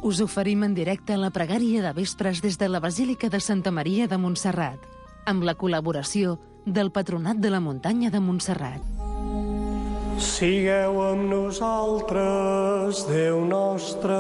Us oferim en directe la pregària de vespres des de la Basílica de Santa Maria de Montserrat, amb la col·laboració del Patronat de la Muntanya de Montserrat. Sigueu amb nosaltres, Déu nostre.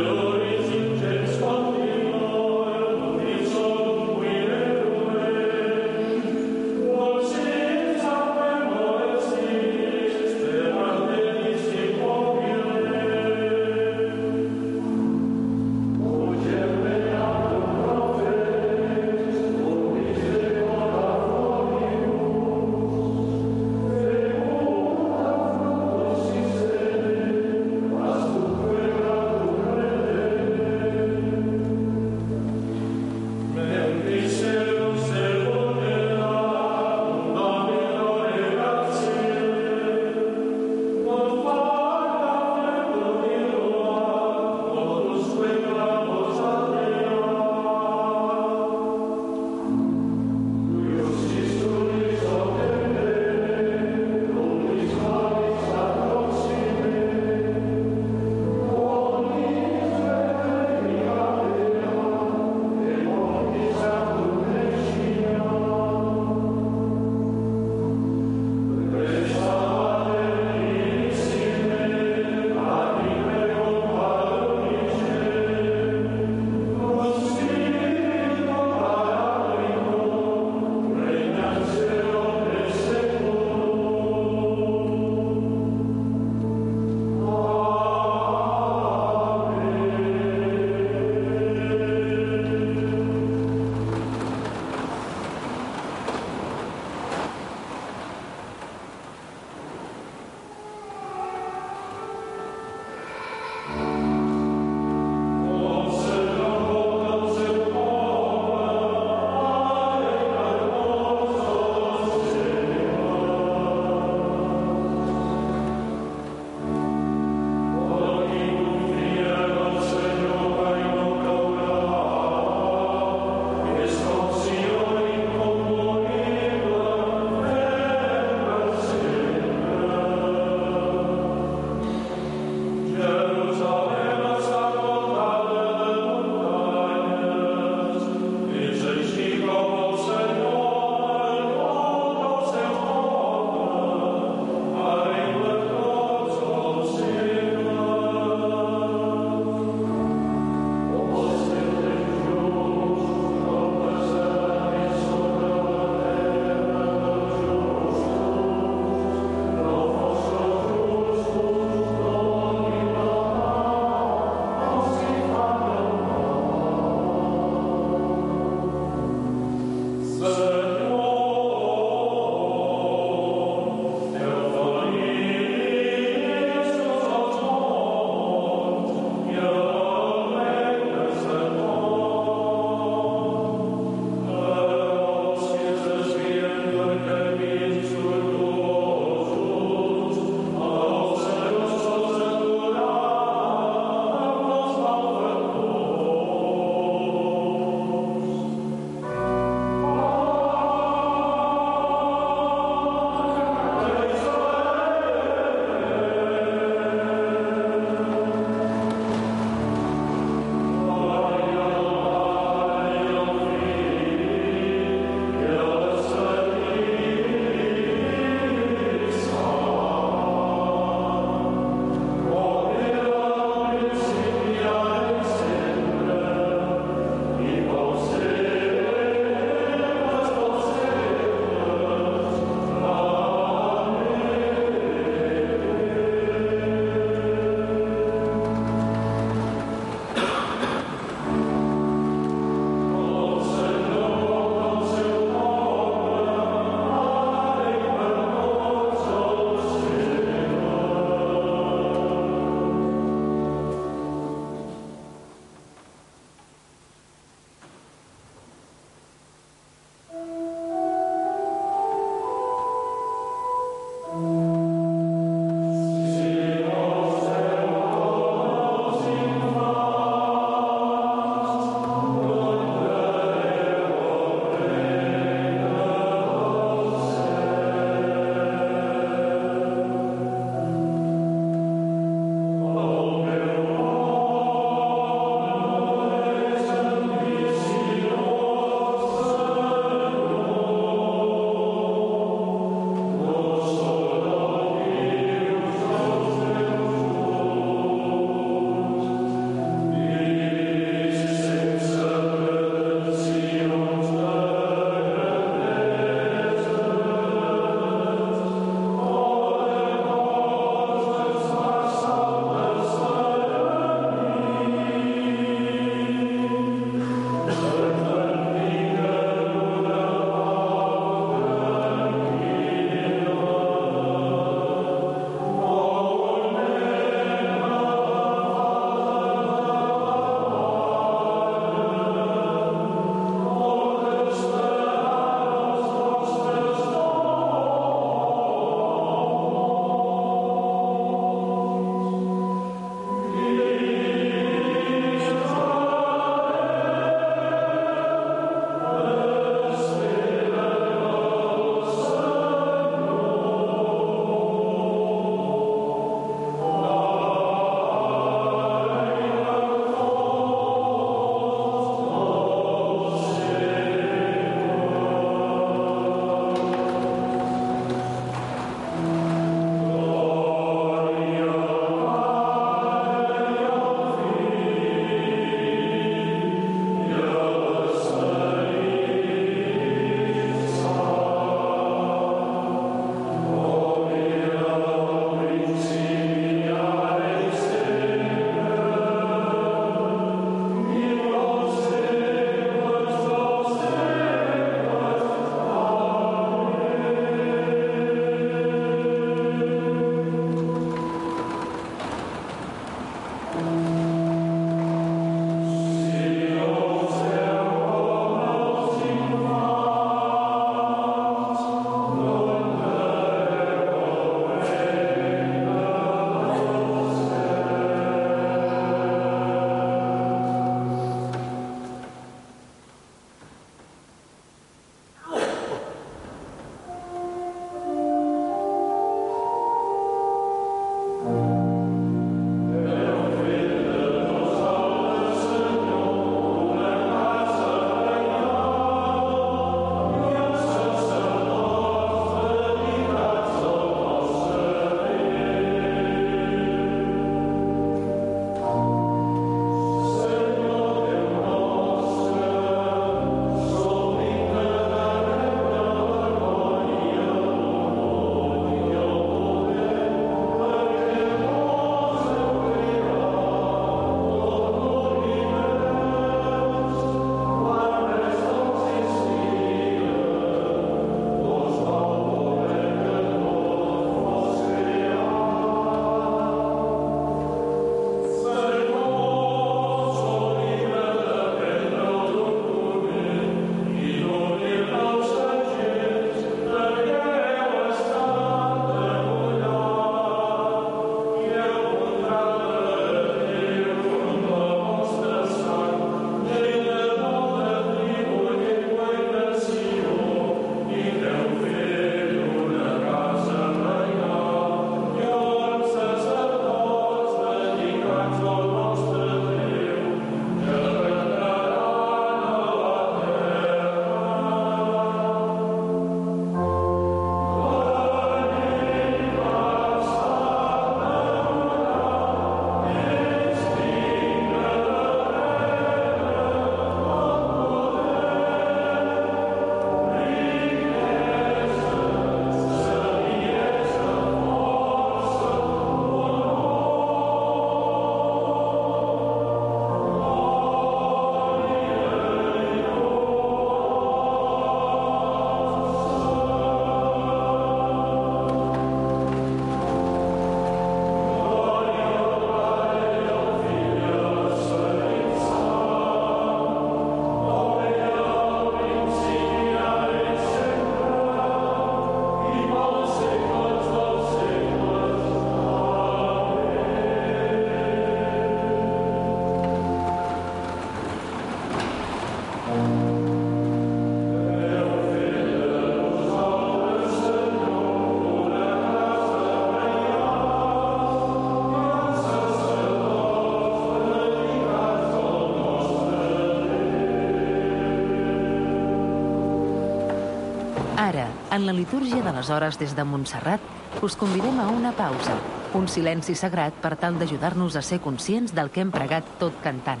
Ara, en la litúrgia de les hores des de Montserrat, us convidem a una pausa, un silenci sagrat per tal d'ajudar-nos a ser conscients del que hem pregat tot cantant.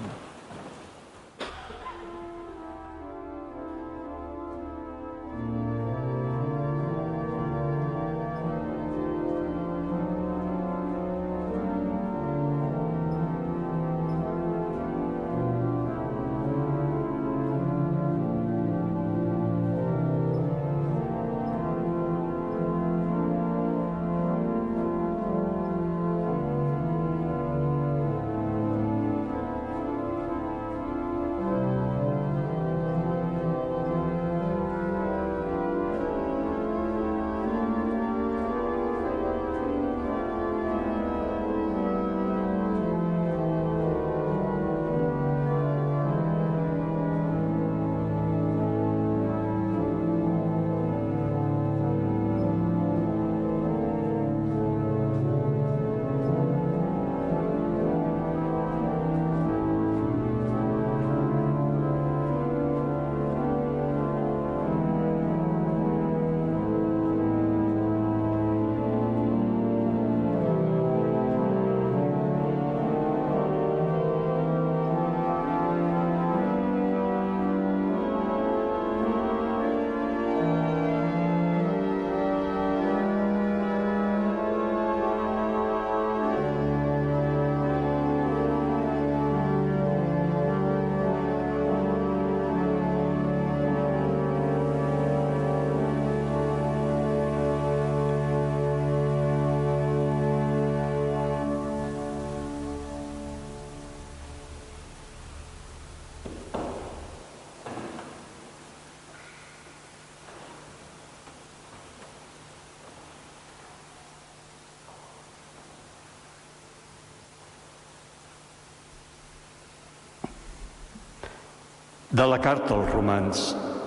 De la carta als Romans.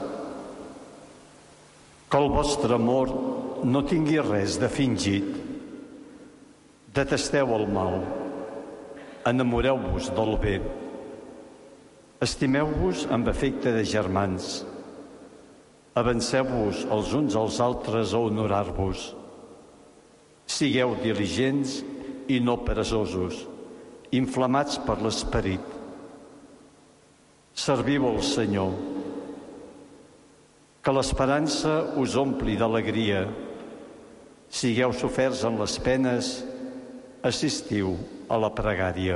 Que el vostre amor no tingui res de fingit. Detesteu el mal. Enamoreu-vos del bé. Estimeu-vos amb afecte de germans. Avanceu-vos els uns als altres a honorar-vos. Sigueu diligents i no peresosos, inflamats per l'esperit. Serviu al Senyor. Que l'esperança us ompli d'alegria. Sigueu soferts en les penes, assistiu a la pregària.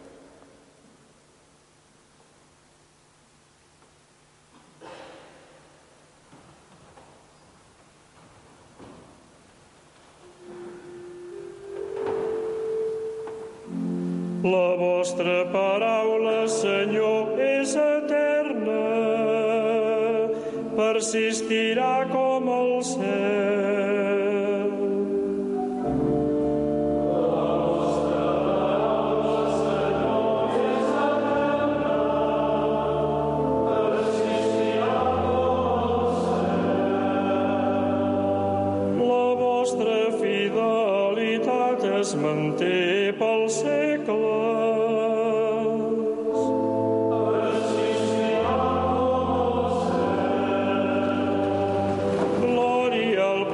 La vostra paraula, Senyor, és eterna, persistirà com el cel. La vostra paraula, Senyor, és eterna, persistirà com el cel. La vostra fidelitat es manté pel segle. Glòria al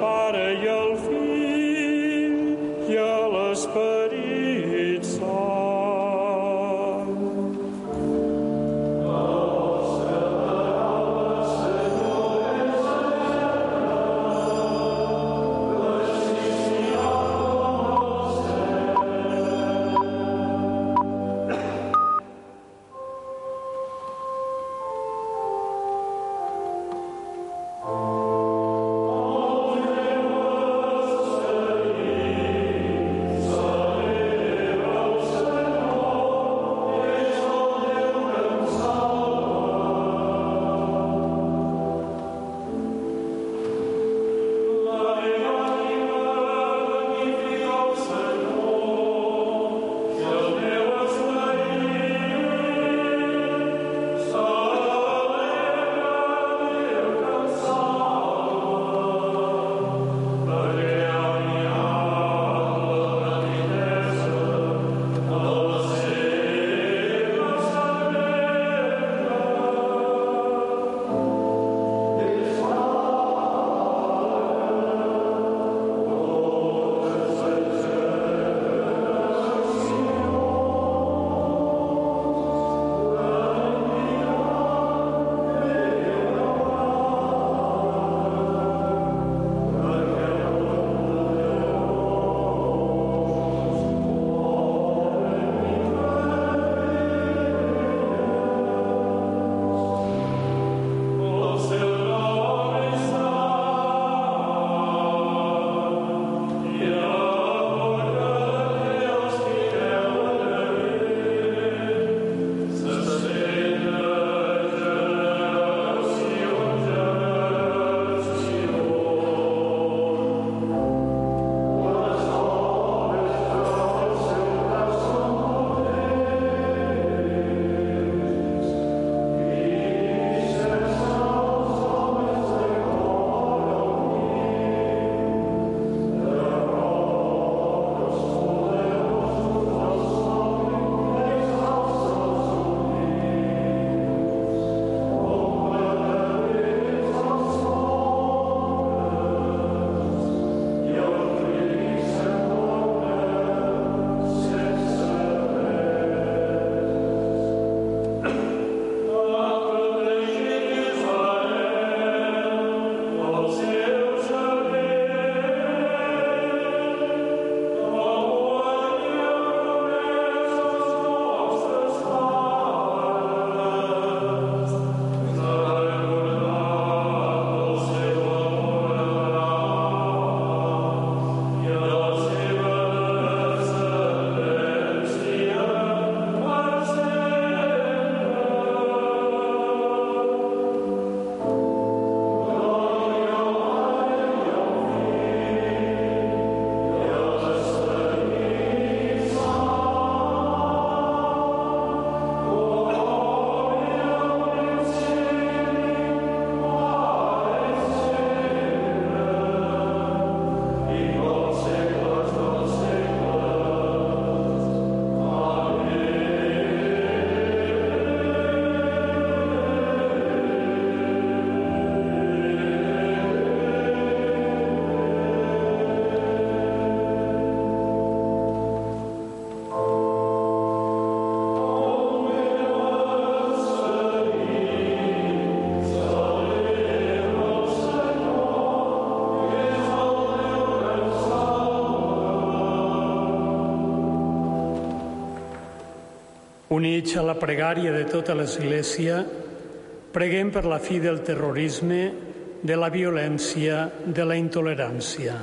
Units a la pregària de tota l'Església, preguem per la fi del terrorisme, de la violència, de la intolerància.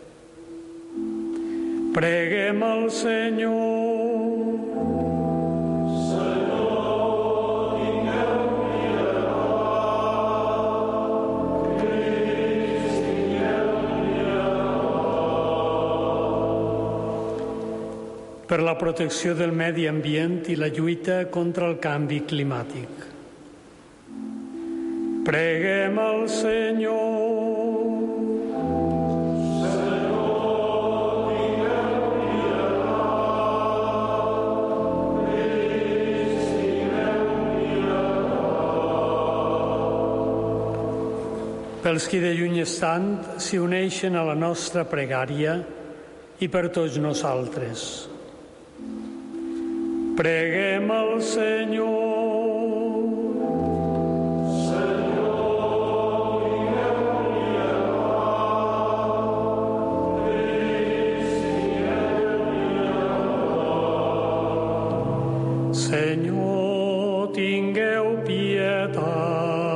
Preguem al Senyor. Per la protecció del medi ambient i la lluita contra el canvi climàtic. Preguem al Senyor. Pels qui de lluny estan s'hi uneixen a la nostra pregària i per tots nosaltres. Preguem al Senyor. Senyor, tingueu pietat.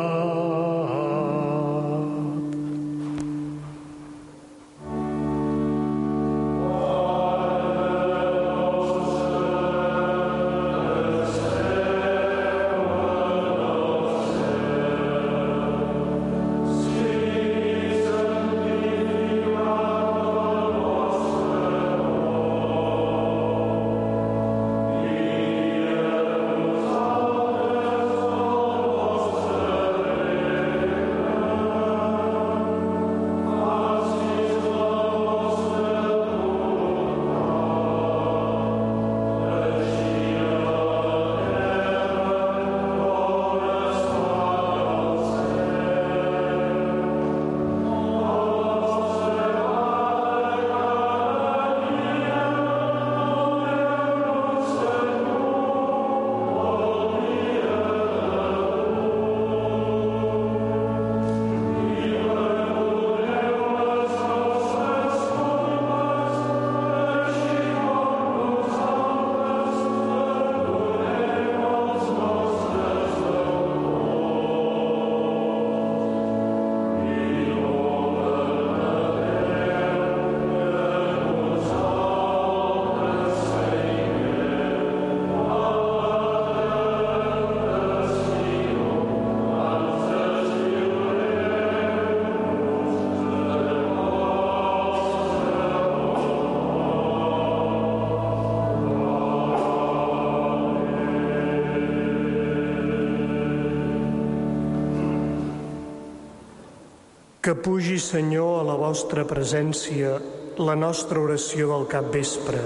Que pugi, Senyor, a la vostra presència la nostra oració del capvespre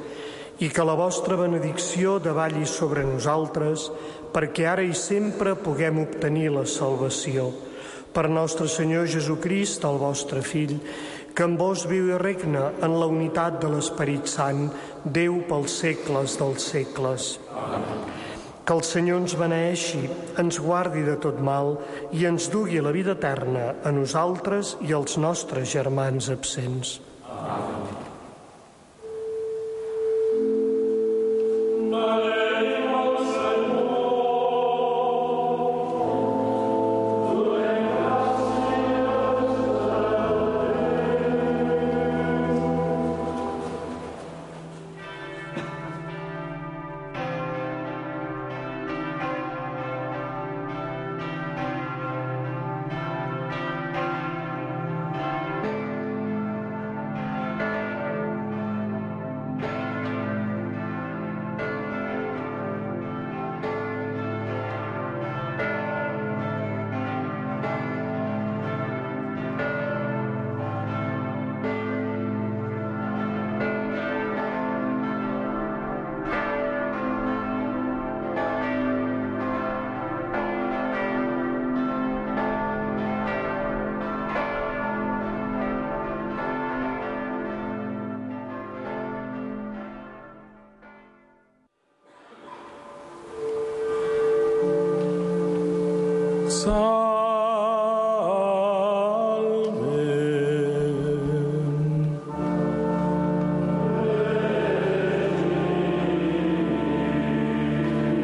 i que la vostra benedicció davalli sobre nosaltres perquè ara i sempre puguem obtenir la salvació. Per nostre Senyor Jesucrist, el vostre Fill, que amb vos viu i regna en la unitat de l'Esperit Sant, Déu pels segles dels segles. Amén. Que el Senyor ens beneeixi, ens guardi de tot mal i ens dugui a la vida eterna a nosaltres i als nostres germans absents. Amén. Salve.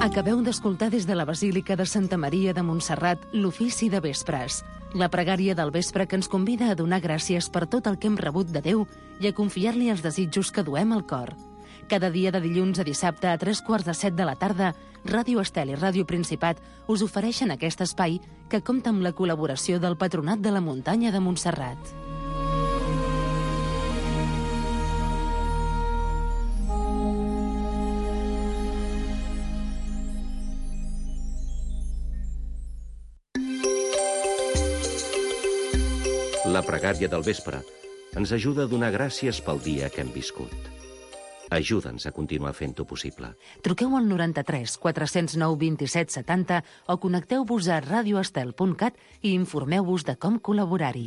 Acabeu d'escoltar des de la Basílica de Santa Maria de Montserrat l'ofici de vespres, la pregària del vespre que ens convida a donar gràcies per tot el que hem rebut de Déu i a confiar-li els desitjos que duem al cor. Cada dia de dilluns a dissabte a 3:45 de la tarda, Ràdio Estel i Ràdio Principat us ofereixen aquest espai que compta amb la col·laboració del Patronat de la Muntanya de Montserrat. La pregària del vespre ens ajuda a donar gràcies pel dia que hem viscut. Ajuda'ns a continuar fent-ho possible. Truqueu al 93 409 27 70 o connecteu-vos a radioestel.cat i informeu-vos de com col·laborar-hi.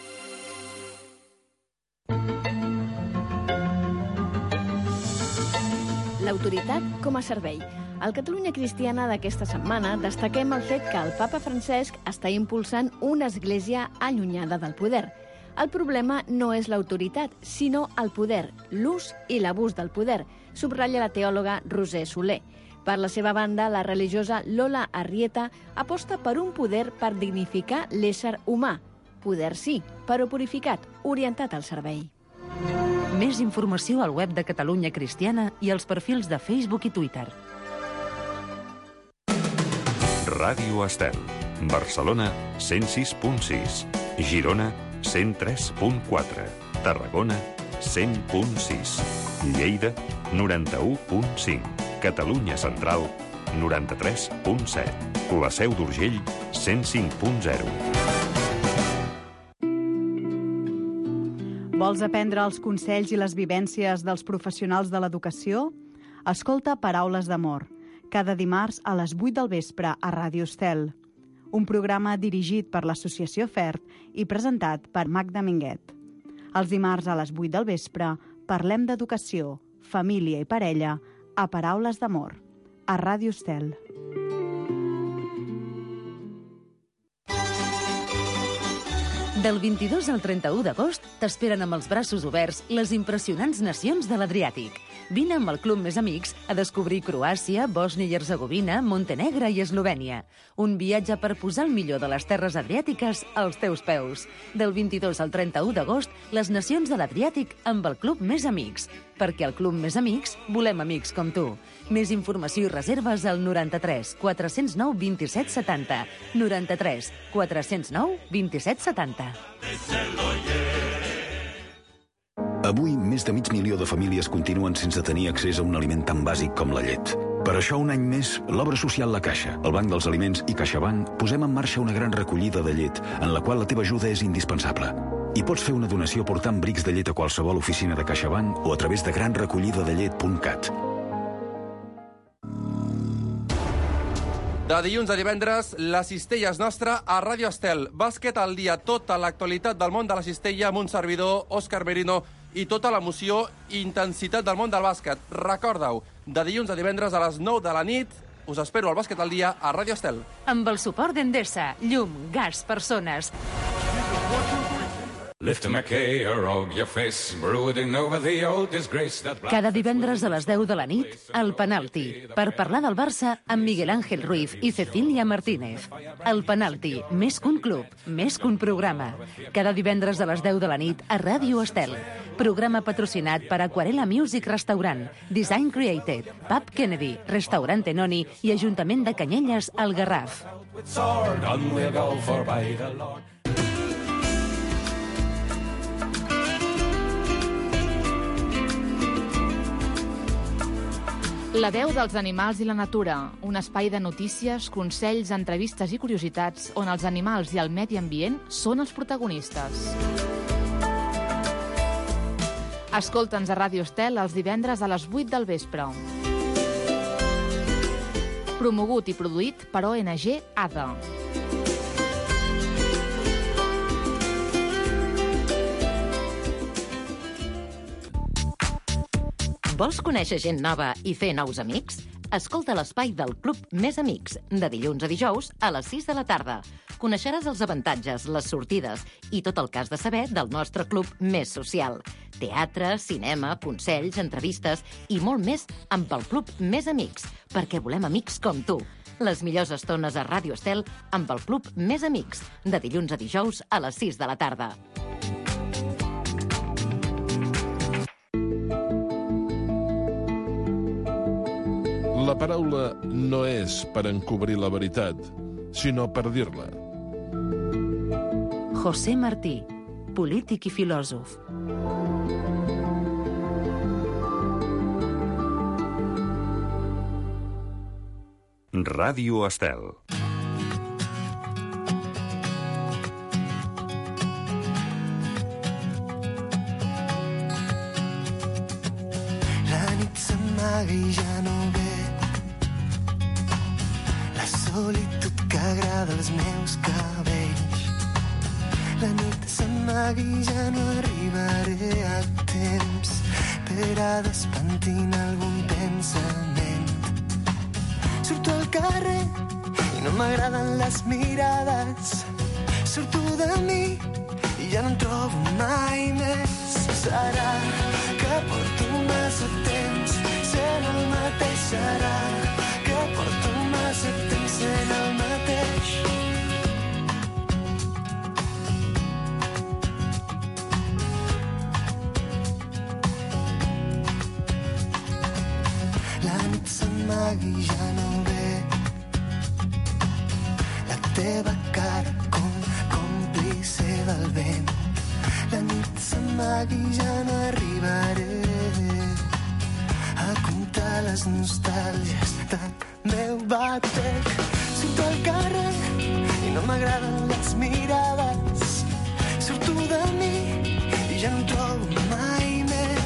L'autoritat com a servei. Al Catalunya Cristiana d'aquesta setmana destaquem el fet que el papa Francesc està impulsant una església allunyada del poder. El problema no és l'autoritat, sinó el poder, l'ús i l'abús del poder, subratlla la teòloga Roser Soler. Per la seva banda, la religiosa Lola Arrieta aposta per un poder per dignificar l'ésser humà. Poder sí, però purificat, orientat al servei. Més informació al web de Catalunya Cristiana i als perfils de Facebook i Twitter. Ràdio Estel. Barcelona, 106.6. Girona, 103.4. Tarragona, 100.6. Lleida, 91.5. Catalunya Central, 93.7. La Seu d'Urgell, 105.0. Vols aprendre els consells i les vivències dels professionals de l'educació? Escolta Paraules d'Amor, cada dimarts a les 8 del vespre a Ràdio Estel. Un programa dirigit per l'Associació FERT i presentat per Magda Minguet. Els dimarts a les 8 del vespre parlem d'educació, família i parella a Paraules d'Amor, a Ràdio Estel. Del 22 al 31 d'agost t'esperen amb els braços oberts les impressionants nacions de l'Adriàtic. Vine amb el Club Més Amics a descobrir Croàcia, Bòsnia i Hercegovina, Montenegre i Eslovènia. Un viatge per posar el millor de les terres adriàtiques als teus peus. Del 22 al 31 d'agost, les nacions de l'Adriàtic amb el Club Més Amics. Perquè al Club Més Amics volem amics com tu. Més informació i reserves al 93 409 27 70. 93 409 27 70. Avui, més de 500 000 de famílies continuen sense tenir accés a un aliment tan bàsic com la llet. Per això, un any més, l'obra social La Caixa, el Banc dels Aliments i CaixaBank posem en marxa una gran recollida de llet, en la qual la teva ajuda és indispensable. I pots fer una donació portant brics de llet a qualsevol oficina de CaixaBank o a través de granrecollidadellet.cat. De dilluns a divendres, la cistella és nostra a Ràdio Estel. Bàsquet al dia, tota l'actualitat del món de la cistella amb un servidor, Òscar Merino, i tota l'emoció i intensitat del món del bàsquet. Recorda-ho, de dilluns a divendres a les 9 de la nit, us espero al Bàsquet al dia a Ràdio Estel. Amb el suport d'Endesa, llum, gas, persones. Cada divendres a les 10 de la nit, El Penalti, per parlar del Barça amb Miguel Ángel Ruiz i Cecília Martínez. El Penalti, més que un club, més que un programa. Cada divendres a les 10 de la nit a Ràdio Estel. Programa patrocinat per Aquarela Music Restaurant, Design Created, Pub Kennedy, Restaurant Tenoni i Ajuntament de Canyelles, al Garraf. La veu dels animals i la natura, un espai de notícies, consells, entrevistes i curiositats on els animals i el medi ambient són els protagonistes. Escolta'ns a Ràdio Estel els divendres a les 8 del vespre. Promogut i produït per ONG ADA. Vols conèixer gent nova i fer nous amics? Escolta l'espai del Club Més Amics, de dilluns a dijous a les 6 de la tarda. Coneixeràs els avantatges, les sortides i tot el que has de saber del nostre club més social. Teatre, cinema, consells, entrevistes i molt més amb el Club Més Amics, perquè volem amics com tu. Les millors estones a Ràdio Estel amb el Club Més Amics, de dilluns a dijous a les 6 de la tarda. La paraula no és per encobrir la veritat, sinó per dir-la. José Martí, polític i filòsof. Ràdio Estel. La nit s'amaga i ja no ve la solitud que agrada als meus cabells. La nit s'amaga i ja no arribaré a temps per a despentina algun pensament. Surto al carrer i no m'agraden les mirades. Surto de mi i ja no em trobo mai més. Serà que porto massa temps sent el mateix. Serà que porto massa temps sent el mateix. La nit s'amaga i ja no ve la teva cara com còmplice del vent. La nit s'amaga i ja no arribaré a comptar les nostàlgies del meu bater.